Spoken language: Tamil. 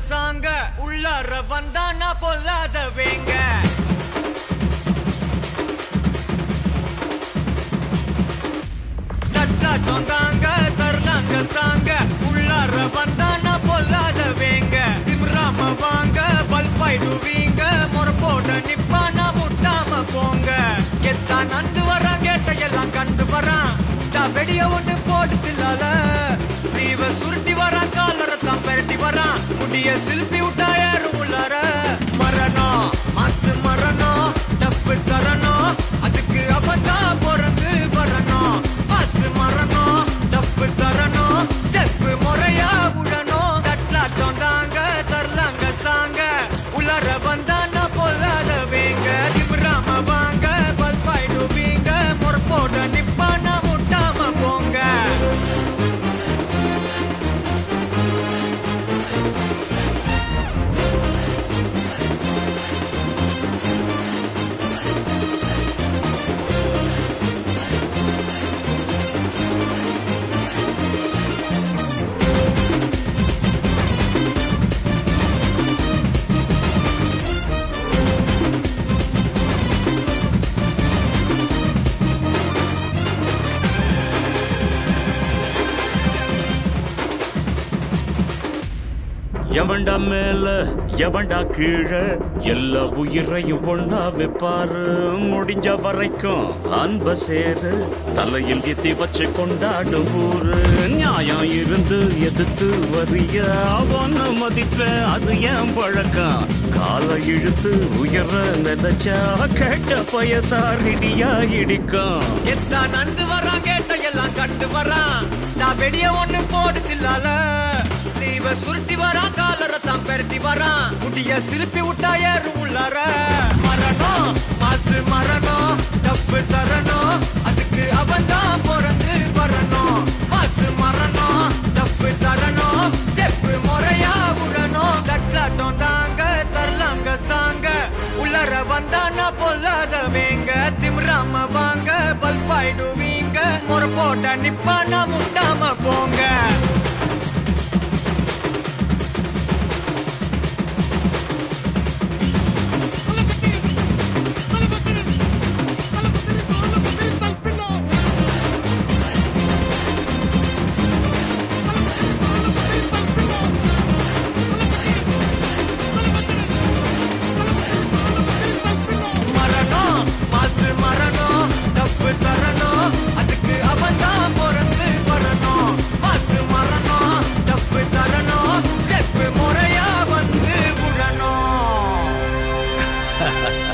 சாங்க உள்ளார வந்தானா பொல்லாத வேங்க தட்டாட்டம் தாங்க தரலாங்க சாங்க உள்ளார வந்தானா பொல்லாத வேங்க திம்ராம வாங்க பல்பாயிடுவீங்க முறப்போட நிப்பானா முட்டாம போங்க எத்தான் நந்து வரான் கேட்ட எல்லாம் கண்டு வரான் வெடிய ஒண்ணு போட்டுலால ஸ்லீவ சுருட்டி வரான் காலரத்தான் பெரட்டி வரான் முடிய சில்பி விட்டா யாரும் உள்ளார மரணம் மாசு மரணம் டப்பு தரணும் அதுக்கு அவதான் பிறந்து வரணும் மாசு மரணம் டப்பு தரணும் ஸ்டெப் முறையா விடணும் தட்லாட்டம் தாங்க தரலாங்க சாங்க உள்ளார வந்தானா பொல்லாத வேங்க திமிராம வாங்க பல்பாயிடுவீங்க முறப்போட நிப்பானா முட்டாம போங்க எவன்டா மேல எவன்டா கீழே எல்லா உயிரையும் ஒண்ணா வைப்பாரு முடிஞ்ச வரைக்கும் அன்ப சேரு தலையில் எத்தி வச்சு கொண்டாடும் ஊரு நியாயம் இருந்து எதிர்த்து வரிய அவன மதிப்ப அது ஏன் பழக்கம் காலை இழுத்து உயர நினைச்சா கேட்ட பயசாரிடியா இடிக்கும் எத்தான் நந்து வரான் கேட்ட எல்லாம் கண்டு வரான் நான் வெடிய ஒண்ணு போடுதில்லால ஸ்லீவ சுருட்டி வரான் காலரத்தான் பெரட்டி வரான் முடிய சிலுப்பி விட்டா ஏறும் உள்ளார மரணம் மாசு மரணம் டப்பு தரணும் அதுக்கு அவன்தான் பிறந்து வரணும் மாசு மரணம் டப்பு தரணும் ஸ்டெப் முறையா விடணும் தட்லாட்டம் தாங்க தரலாங்க சாங்க உள்ளார வந்தானா பொல்லாத வேங்க திமிராம வாங்க பல்பாயிடுவீங்க முறை போட்ட நிப்பானா முட்டாம போங்க Ha ha ha.